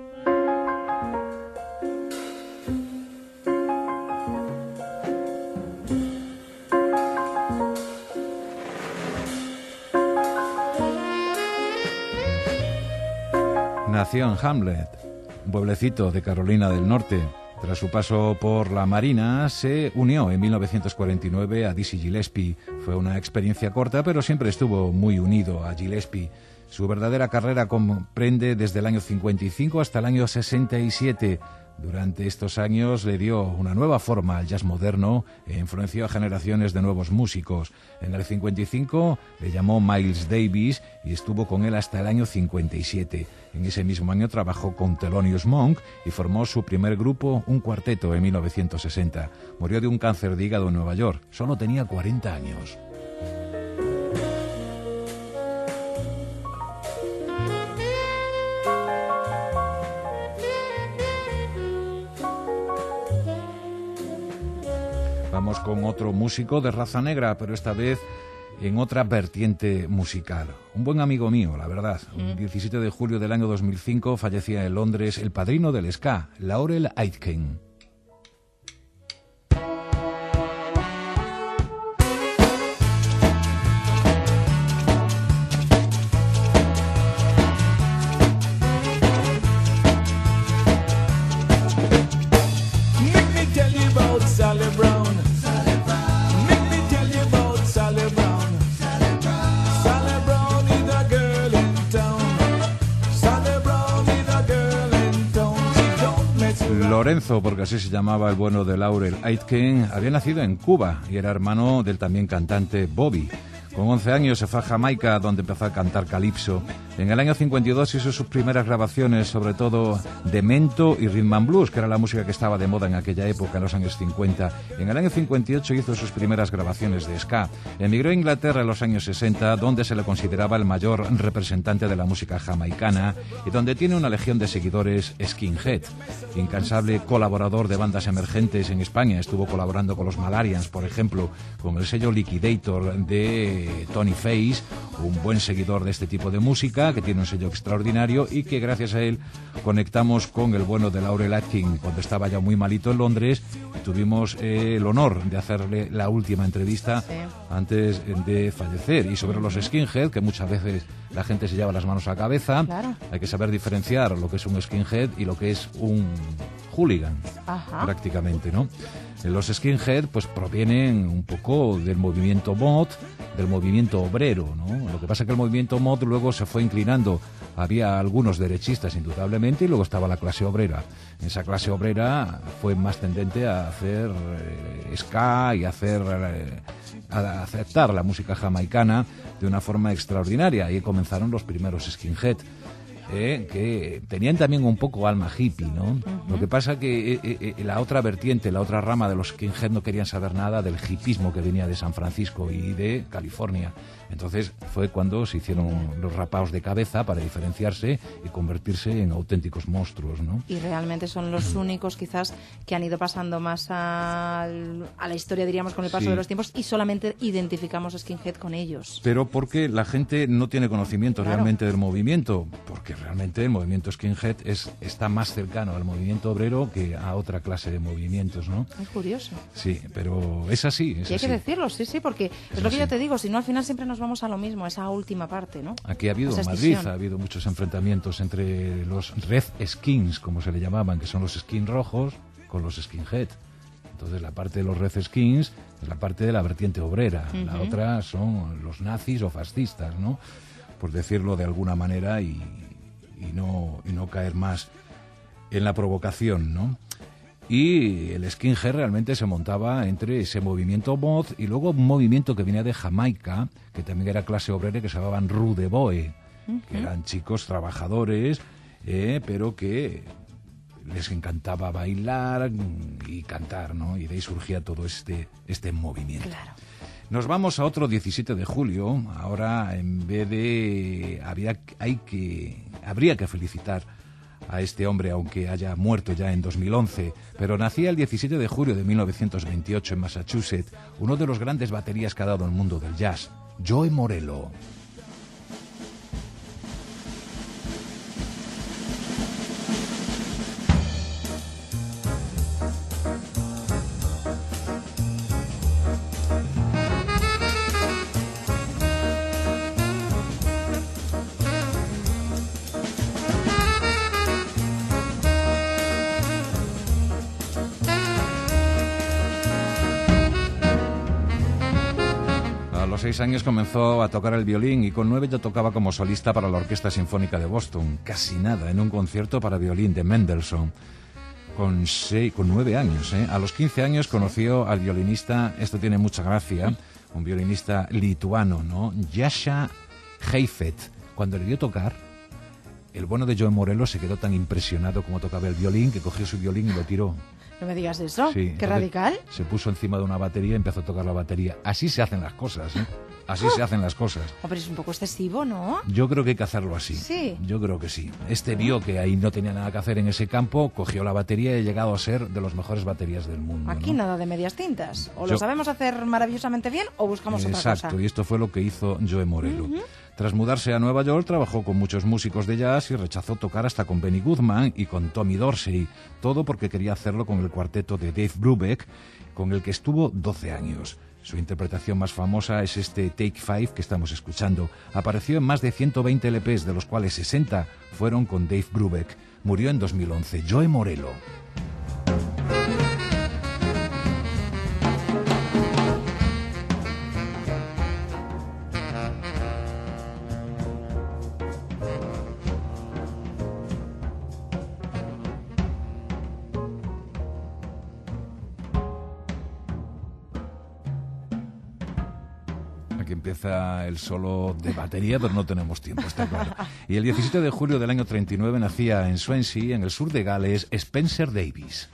Nació en Hamlet, un pueblecito de Carolina del Norte. Tras su paso por la Marina, se unió en 1949 a Dizzy Gillespie. Fue una experiencia corta, pero siempre estuvo muy unido a Gillespie. Su verdadera carrera comprende desde el año 55 hasta el año 67. Durante estos años le dio una nueva forma al jazz moderno e influenció a generaciones de nuevos músicos. En el 55 le llamó Miles Davis y estuvo con él hasta el año 57. En ese mismo año trabajó con Thelonious Monk y formó su primer grupo, un cuarteto, en 1960. Murió de un cáncer de hígado en Nueva York. Solo tenía 40 años. Vamos con otro músico de raza negra, pero esta vez en otra vertiente musical. Un buen amigo mío, la verdad. El 17 de julio del año 2005 fallecía en Londres el padrino del ska, Laurel Aitken. Lorenzo, porque así se llamaba el bueno de Laurel Aitken, había nacido en Cuba y era hermano del también cantante Bobby. Con 11 años se fue a Jamaica, donde empezó a cantar calipso. En el año 52 hizo sus primeras grabaciones, sobre todo de mento y rhythm and blues, que era la música que estaba de moda en aquella época, en los años 50. En el año 58 hizo sus primeras grabaciones de ska. Emigró a Inglaterra en los años 60, donde se le consideraba el mayor representante de la música jamaicana y donde tiene una legión de seguidores skinhead. Incansable colaborador de bandas emergentes en España, estuvo colaborando con los Malarians, por ejemplo, con el sello Liquidator de Tony Face, un buen seguidor de este tipo de música, que tiene un sello extraordinario y que gracias a él conectamos con el bueno de Laurel Aitken cuando estaba ya muy malito en Londres. Tuvimos el honor de hacerle la última entrevista antes de fallecer. Y sobre los skinhead, que muchas veces la gente se lleva las manos a la cabeza, hay que saber diferenciar lo que es un skinhead y lo que es un hooligan, prácticamente, ¿no? Los skinhead pues provienen un poco del movimiento mod, del movimiento obrero, ¿no? Lo que pasa es que el movimiento mod luego se fue inclinando. Había algunos derechistas, indudablemente, y luego estaba la clase obrera. Esa clase obrera fue más tendente a hacer ska y a aceptar la música jamaicana de una forma extraordinaria. Ahí comenzaron los primeros skinhead. Que tenían también un poco alma hippie, ¿no? Lo que pasa que la otra vertiente, la otra rama de los skinhead no querían saber nada del hippismo que venía de San Francisco y de California. Entonces fue cuando se hicieron los rapaos de cabeza para diferenciarse y convertirse en auténticos monstruos, ¿no? Y realmente son los únicos quizás que han ido pasando más a la historia, diríamos, con el paso de los tiempos, y solamente identificamos skinhead con ellos. Pero porque la gente no tiene conocimiento realmente del movimiento, porque realmente el movimiento skinhead está más cercano al movimiento obrero que a otra clase de movimientos, ¿no? Es curioso. Sí, pero es así. Y hay que decirlo, sí, porque es lo que yo te digo, si no al final siempre nos vamos a lo mismo, esa última parte, ¿no? Aquí ha habido en Madrid, ha habido muchos enfrentamientos entre los red skins, como se le llamaban, que son los skins rojos, con los skinhead. Entonces la parte de los red skins es la parte de la vertiente obrera, la otra son los nazis o fascistas, ¿no? Por decirlo de alguna manera y no caer más en la provocación, ¿no? Y el skinhead realmente se montaba entre ese movimiento mod y luego un movimiento que venía de Jamaica, que también era clase obrera, que se llamaban Rude Boy, que eran chicos trabajadores, pero que les encantaba bailar y cantar, ¿no? Y de ahí surgía todo este movimiento. Claro. Nos vamos a otro 17 de julio. Ahora, en vez de... habría que felicitar a este hombre, aunque haya muerto ya en 2011, pero nacía el 17 de julio de 1928 en Massachusetts, uno de los grandes baterías que ha dado el mundo del jazz, Joe Morello. A los 6 años comenzó a tocar el violín y con 9 ya tocaba como solista para la Orquesta Sinfónica de Boston. Casi nada, en un concierto para violín de Mendelssohn. Con 9 años, ¿eh? A los 15 años conoció al violinista, esto tiene mucha gracia, un violinista lituano, ¿no? Jascha Heifetz. Cuando le vio tocar, el bueno de Joe Morello se quedó tan impresionado como tocaba el violín que cogió su violín y lo tiró. No me digas eso, sí, qué radical. Se puso encima de una batería y empezó a tocar la batería. Así se hacen las cosas, ¿eh? Así se hacen las cosas. Oh, pero es un poco excesivo, ¿no? Yo creo que hay que hacerlo así. Sí. Yo creo que sí. Vio que ahí no tenía nada que hacer en ese campo, cogió la batería y ha llegado a ser de los mejores baterías del mundo. Aquí ¿no? Nada de medias tintas. O lo sabemos hacer maravillosamente bien o buscamos otra cosa. Exacto, y esto fue lo que hizo Joe Morello. Tras mudarse a Nueva York, trabajó con muchos músicos de jazz y rechazó tocar hasta con Benny Goodman y con Tommy Dorsey. Todo porque quería hacerlo con el cuarteto de Dave Brubeck, con el que estuvo 12 años. Su interpretación más famosa es este Take 5 que estamos escuchando. Apareció en más de 120 LPs, de los cuales 60 fueron con Dave Brubeck. Murió en 2011. Joe Morello. que empieza el solo de batería, pero no tenemos tiempo, está claro. Y el 17 de julio del año 39 nacía en Swansea, en el sur de Gales, Spencer Davis.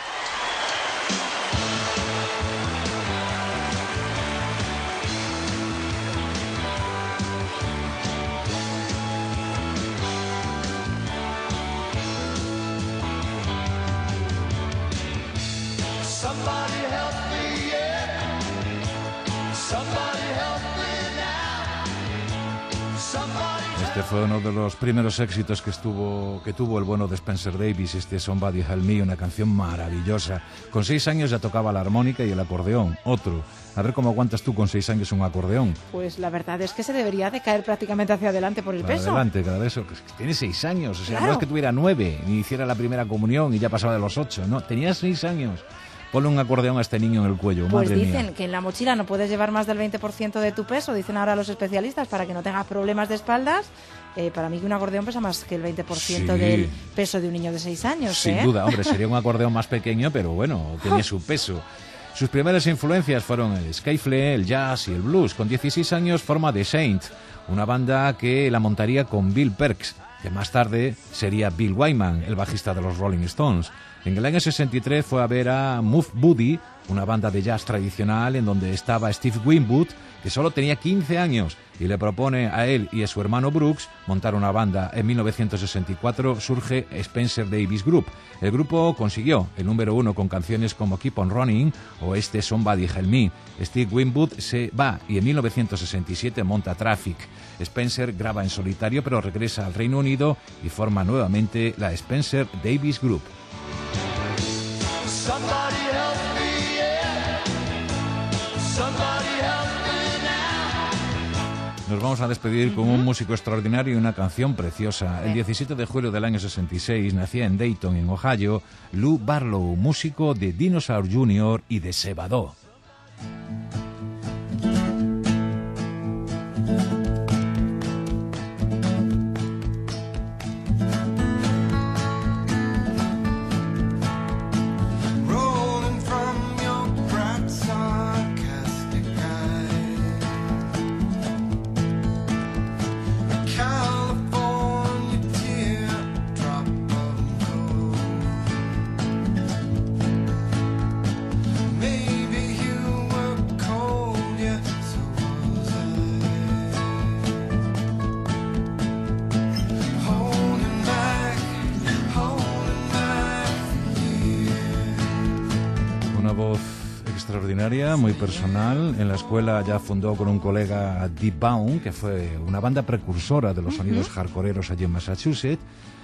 Este fue uno de los primeros éxitos que tuvo el bueno de Spencer Davis, este Somebody Help Me, una canción maravillosa. Con 6 años ya tocaba la armónica y el acordeón, otro. A ver cómo aguantas tú con 6 años un acordeón. Pues la verdad es que se debería de caer prácticamente hacia adelante por el peso. Adelante, cada vez eso. Tiene 6 años, o sea, claro. No es que tuviera 9, ni hiciera la primera comunión y ya pasaba de los 8, no, tenía 6 años. Ponle un acordeón a este niño en el cuello, pues madre dicen mía. que en la mochila no puedes llevar más del 20% de tu peso, dicen ahora los especialistas, para que no tengas problemas de espaldas. Para mí que un acordeón pesa más que el 20% Sí. del peso de un niño de 6 años. Sin duda, hombre, sería un acordeón más pequeño, pero bueno, tenía su peso. Sus primeras influencias fueron el skiffle, el jazz y el blues. Con 16 años forma The Saint, una banda que la montaría con Bill Perks, que más tarde sería Bill Wyman, el bajista de los Rolling Stones. En el año 63 fue a ver a Move Booty, una banda de jazz tradicional en donde estaba Steve Winwood, que solo tenía 15 años, y le propone a él y a su hermano Brooks montar una banda. En 1964 surge Spencer Davis Group. El grupo consiguió el número 1 con canciones como Keep on Running o este Somebody Help Me. Steve Winwood se va y en 1967 monta Traffic. Spencer graba en solitario pero regresa al Reino Unido y forma nuevamente la Spencer Davis Group. Somebody help me, yeah. Somebody help me now. Nos vamos a despedir con un músico extraordinario y una canción preciosa. El 17 de julio del año 66 nacía en Dayton, en Ohio, Lou Barlow, músico de Dinosaur Jr. y de Sebado. Extraordinaria, muy personal. En la escuela ya fundó con un colega Deep Bound, que fue una banda precursora de los sonidos hardcoreeros allí en Massachusetts.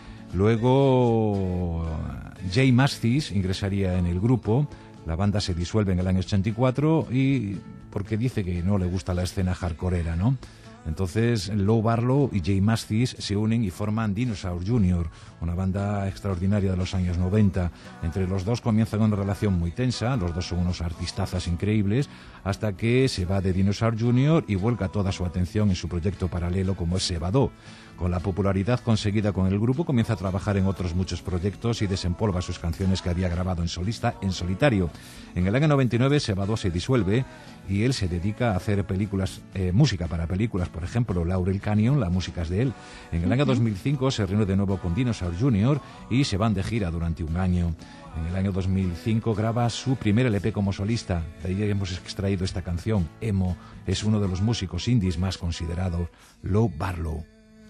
Luego Jay Mascis ingresaría en el grupo. La banda se disuelve en el año 84 y porque dice que no le gusta la escena hardcoreera, ¿no? Entonces Lou Barlow y Jay Mascis se unen y forman Dinosaur Jr., una banda extraordinaria de los años 90. Entre los dos comienzan una relación muy tensa, los dos son unos artistazas increíbles, hasta que se va de Dinosaur Jr. y vuelca toda su atención en su proyecto paralelo como es Sebado. Con la popularidad conseguida con el grupo comienza a trabajar en otros muchos proyectos y desempolva sus canciones que había grabado en solitario. En el año 99 Sebado se disuelve y él se dedica a hacer música para películas, por ejemplo Laurel Canyon, la música es de él. En el año 2005 se reúne de nuevo con Dinosaur Jr. y se van de gira durante un año. En el año 2005 graba su primer LP como solista, de ahí hemos extraído esta canción, Emo. Es uno de los músicos indies más considerados, Lou Barlow.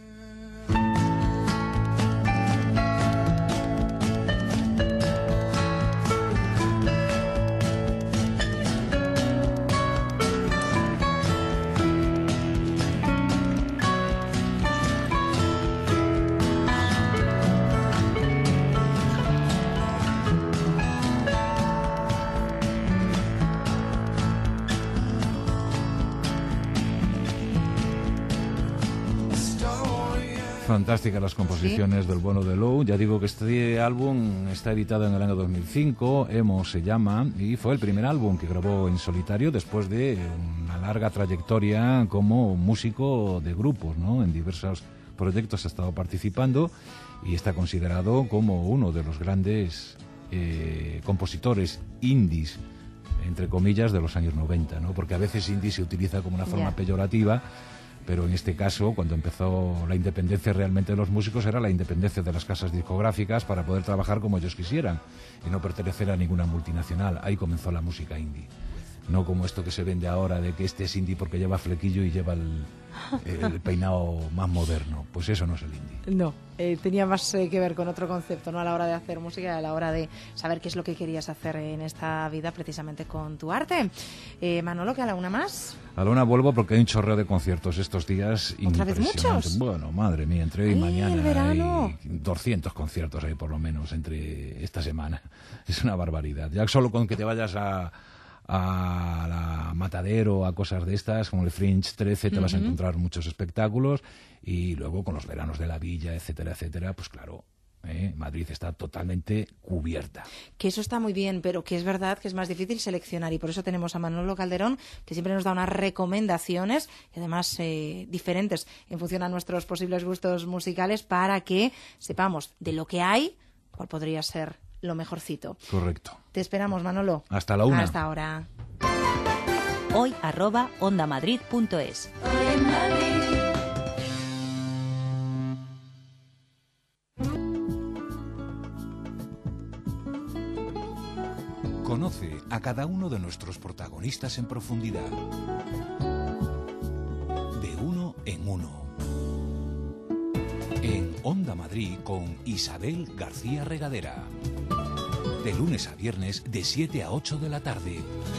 Fantásticas las composiciones del bueno de Lou. Ya digo que este álbum está editado en el año 2005, Emo se llama, y fue el primer álbum que grabó en solitario después de una larga trayectoria como músico de grupos, ¿no? En diversos proyectos ha estado participando y está considerado como uno de los grandes compositores indies entre comillas, de los años 90, ¿no? Porque a veces indie se utiliza como una forma peyorativa, pero en este caso, cuando empezó la independencia realmente de los músicos, era la independencia de las casas discográficas para poder trabajar como ellos quisieran y no pertenecer a ninguna multinacional. Ahí comenzó la música indie. No como esto que se vende ahora de que este es indie porque lleva flequillo y lleva el peinado más moderno. Pues eso no es el indie. No, tenía más que ver con otro concepto, ¿no? A la hora de hacer música, a la hora de saber qué es lo que querías hacer en esta vida precisamente con tu arte. Manolo, ¿que a la una más? A la una vuelvo porque hay un chorreo de conciertos estos días. ¿Otra vez muchos? Bueno, madre mía, entre hoy y mañana el verano. hay 200 conciertos ahí por lo menos entre esta semana. Es una barbaridad. Ya solo con que te vayas a la Matadero, a cosas de estas, como el Fringe 13, te vas a encontrar muchos espectáculos, y luego con los veranos de la Villa, etcétera, etcétera, pues claro, Madrid está totalmente cubierta. Que eso está muy bien, pero que es verdad que es más difícil seleccionar, y por eso tenemos a Manolo Calderón, que siempre nos da unas recomendaciones, y además diferentes en función a nuestros posibles gustos musicales, para que sepamos de lo que hay, cuál podría ser lo mejorcito. Correcto. Te esperamos, Manolo. Hasta la una. Hasta ahora. hoy@ondamadrid.es. Conoce a cada uno de nuestros protagonistas en profundidad. De uno en uno. En Onda Madrid con Isabel García Regadera. De lunes a viernes de 7 a 8 de la tarde.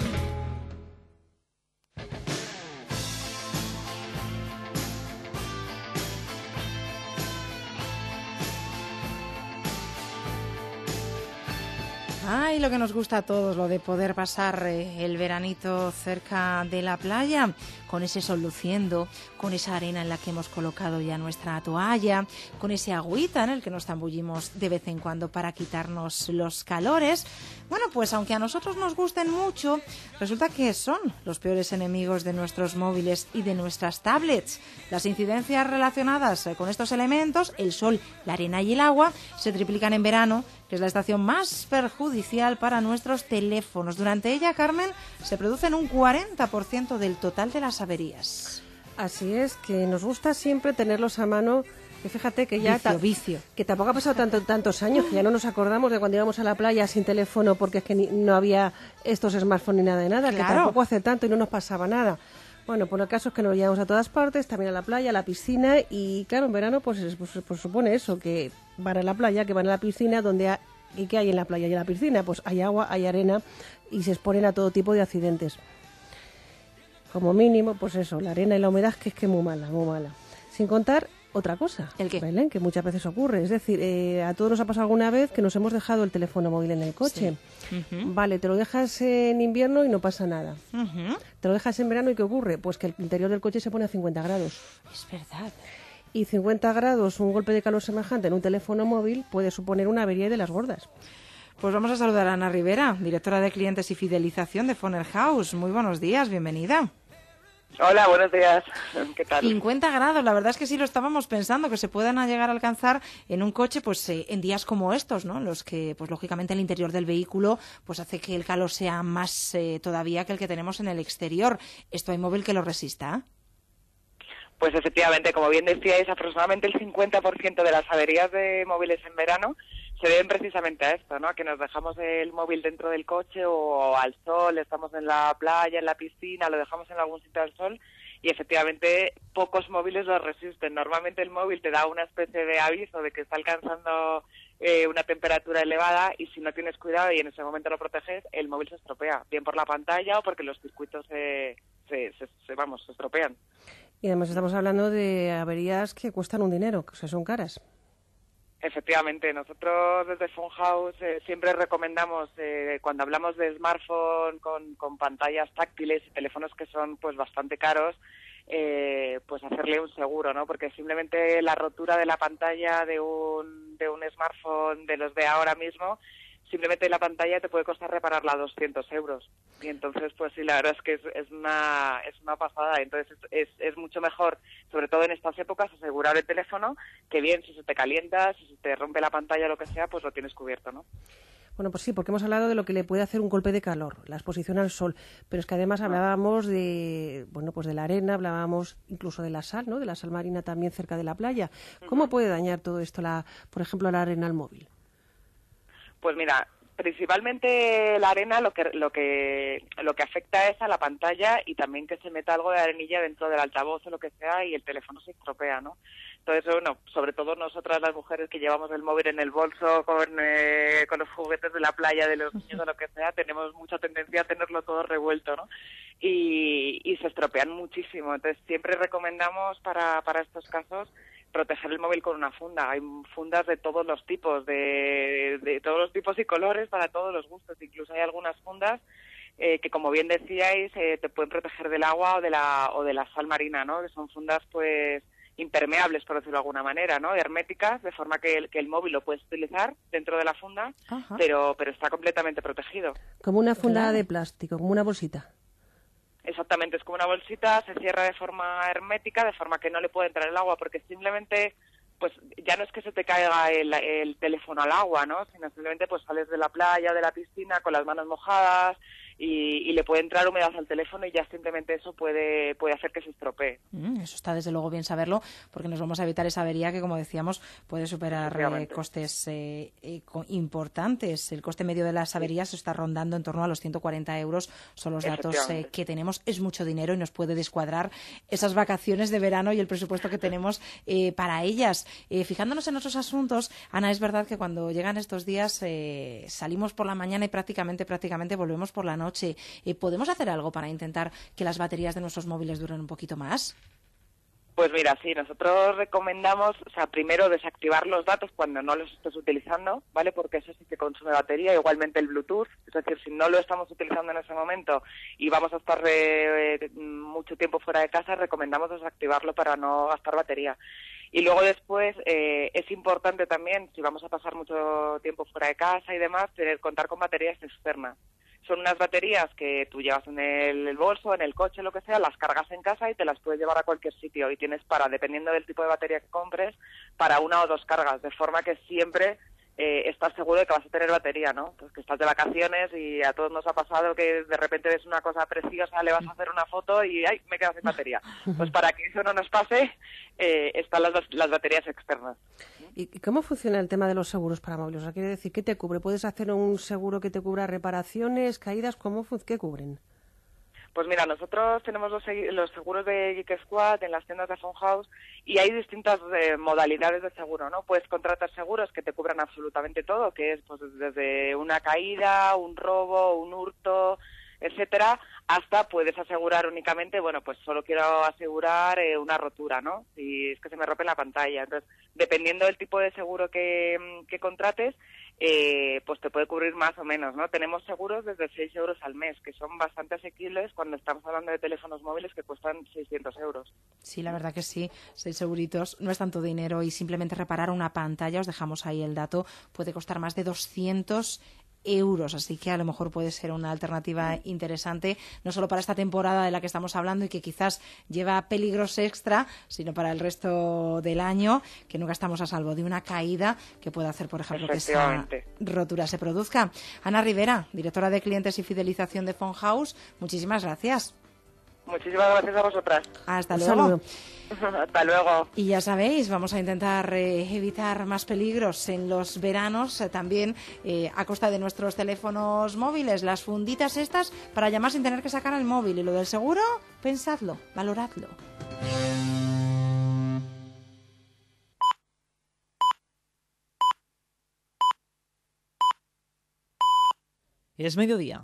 Ay, lo que nos gusta a todos, lo de poder pasar el veranito cerca de la playa, con ese sol luciendo, con esa arena en la que hemos colocado ya nuestra toalla, con ese agüita en el que nos zambullimos de vez en cuando para quitarnos los calores. Bueno, pues aunque a nosotros nos gusten mucho, resulta que son los peores enemigos de nuestros móviles y de nuestras tablets. Las incidencias relacionadas con estos elementos, el sol, la arena y el agua, se triplican en verano, que es la estación más perjudicial para nuestros teléfonos. Durante ella, Carmen, se producen un 40% del total de las averías. Así es, que nos gusta siempre tenerlos a mano. Y fíjate que ya vicio. Que tampoco ha pasado tantos años, que ya no nos acordamos de cuando íbamos a la playa sin teléfono porque es que no había estos smartphones ni nada de nada, claro. Que tampoco hace tanto y no nos pasaba nada. Bueno, por el caso es que nos llevamos a todas partes, también a la playa, a la piscina, y claro, en verano pues supone eso, que van a la playa, que van a la piscina, ¿y qué hay en la playa y en la piscina? Pues hay agua, hay arena, y se exponen a todo tipo de accidentes. Como mínimo, pues eso, la arena y la humedad, que es que muy mala, muy mala. Sin contar otra cosa, ¿el qué? Belén, que muchas veces ocurre. Es decir, a todos nos ha pasado alguna vez que nos hemos dejado el teléfono móvil en el coche. Sí. Vale, te lo dejas en invierno y no pasa nada. Te lo dejas en verano y ¿qué ocurre? Pues que el interior del coche se pone a 50 grados. Es verdad. Y 50 grados, un golpe de calor semejante en un teléfono móvil puede suponer una avería de las gordas. Pues vamos a saludar a Ana Rivera, directora de clientes y fidelización de Phoner House. Muy buenos días, bienvenida. Hola, buenos días. ¿Qué tal? 50 grados, la verdad es que sí lo estábamos pensando, que se puedan llegar a alcanzar en un coche, pues en días como estos, ¿no? En los que, pues lógicamente, el interior del vehículo pues hace que el calor sea más todavía que el que tenemos en el exterior. ¿Esto hay móvil que lo resista? Pues efectivamente, como bien decíais, aproximadamente el 50% de las averías de móviles en verano se deben precisamente a esto, ¿no? A que nos dejamos el móvil dentro del coche o al sol, estamos en la playa, en la piscina, lo dejamos en algún sitio al sol y efectivamente pocos móviles lo resisten. Normalmente el móvil te da una especie de aviso de que está alcanzando una temperatura elevada y si no tienes cuidado y en ese momento lo proteges, el móvil se estropea, bien por la pantalla o porque los circuitos se estropean. Y además estamos hablando de averías que cuestan un dinero, que son caras. Efectivamente, nosotros desde Phone House siempre recomendamos, cuando hablamos de smartphone con pantallas táctiles y teléfonos que son pues bastante caros, pues hacerle un seguro, ¿no? Porque simplemente la rotura de la pantalla de un smartphone de los de ahora mismo, simplemente la pantalla te puede costar repararla 200 euros. Y entonces, pues sí, la verdad es que es una pasada. Entonces es mucho mejor, sobre todo en estas épocas, asegurar el teléfono, que bien, si se te calienta, si se te rompe la pantalla o lo que sea, pues lo tienes cubierto, ¿no? Bueno, pues sí, porque hemos hablado de lo que le puede hacer un golpe de calor, la exposición al sol, pero es que además hablábamos de, bueno, pues de la arena, hablábamos incluso de la sal, ¿no? De la sal marina también cerca de la playa. ¿Cómo puede dañar todo esto, por ejemplo, la arena al móvil? Pues mira, principalmente la arena lo que afecta es a la pantalla y también que se meta algo de arenilla dentro del altavoz o lo que sea y el teléfono se estropea, ¿no? Entonces, bueno, sobre todo nosotras las mujeres que llevamos el móvil en el bolso con los juguetes de la playa, de los niños o lo que sea, tenemos mucha tendencia a tenerlo todo revuelto, ¿no? Y se estropean muchísimo. Entonces, siempre recomendamos para estos casos proteger el móvil con una funda. Hay fundas de todos los tipos, de todos los tipos y colores para todos los gustos. Incluso hay algunas fundas que, como bien decíais, te pueden proteger del agua o de la sal marina, ¿no? Que son fundas, pues, impermeables, por decirlo de alguna manera, ¿no? Herméticas, de forma que el móvil lo puedes utilizar dentro de la funda, pero está completamente protegido. Como una funda de plástico, como una bolsita. Exactamente, es como una bolsita, se cierra de forma hermética, de forma que no le puede entrar el agua, porque simplemente, pues ya no es que se te caiga el teléfono al agua, ¿no? Sino simplemente pues sales de la playa, de la piscina con las manos mojadas y le puede entrar humedad al teléfono y ya simplemente eso puede hacer que se estropee. Eso está desde luego bien saberlo, porque nos vamos a evitar esa avería que, como decíamos, puede superar costes importantes. El coste medio de las averías está rondando en torno a los 140 euros. Son los datos que tenemos. Es mucho dinero y nos puede descuadrar esas vacaciones de verano y el presupuesto que tenemos para ellas. Fijándonos en otros asuntos, Ana, es verdad que cuando llegan estos días salimos por la mañana y prácticamente volvemos por la noche. ¿Podemos hacer algo para intentar que las baterías de nuestros móviles duren un poquito más? Pues mira, sí, nosotros recomendamos, primero desactivar los datos cuando no los estés utilizando, ¿vale? Porque eso sí que consume batería, igualmente el Bluetooth, es decir, si no lo estamos utilizando en ese momento y vamos a estar mucho tiempo fuera de casa, recomendamos desactivarlo para no gastar batería. Y luego después es importante también, si vamos a pasar mucho tiempo fuera de casa y demás, contar con baterías externas. Son unas baterías que tú llevas en el bolso, en el coche, lo que sea, las cargas en casa y te las puedes llevar a cualquier sitio. Y tienes dependiendo del tipo de batería que compres, para 1 o 2 cargas, de forma que siempre estás seguro de que vas a tener batería, ¿no? Pues que estás de vacaciones y a todos nos ha pasado que de repente ves una cosa preciosa, le vas a hacer una foto y ¡ay! Me he quedado sin batería. Pues para que eso no nos pase, están las baterías externas. ¿Y cómo funciona el tema de los seguros para móviles? O sea, quiere decir, ¿qué te cubre? ¿Puedes hacer un seguro que te cubra reparaciones, caídas? ¿Qué cubren? Pues mira, nosotros tenemos los seguros de Geek Squad en las tiendas de Phone House y hay distintas modalidades de seguro, ¿no? Puedes contratar seguros que te cubran absolutamente todo, que es pues desde una caída, un robo, un hurto, etcétera, hasta puedes asegurar únicamente, bueno, pues solo quiero asegurar una rotura, ¿no? Si es que se me rompe la pantalla. Entonces, dependiendo del tipo de seguro que contrates, pues te puede cubrir más o menos, ¿no? Tenemos seguros desde 6 euros al mes, que son bastante asequibles cuando estamos hablando de teléfonos móviles que cuestan 600 euros. Sí, la verdad que sí, 6 euritos no es tanto dinero y simplemente reparar una pantalla, os dejamos ahí el dato, puede costar más de 200 euros, así que a lo mejor puede ser una alternativa interesante, no solo para esta temporada de la que estamos hablando y que quizás lleva peligros extra, sino para el resto del año, que nunca estamos a salvo de una caída que pueda hacer, por ejemplo, que esa rotura se produzca. Ana Rivera, directora de clientes y fidelización de Phone House, muchísimas gracias. Muchísimas gracias a vosotras. Hasta luego. Hasta luego. Y ya sabéis, vamos a intentar evitar más peligros en los veranos, también a costa de nuestros teléfonos móviles, las funditas estas para llamar sin tener que sacar el móvil. Y lo del seguro, pensadlo, valoradlo. Es mediodía.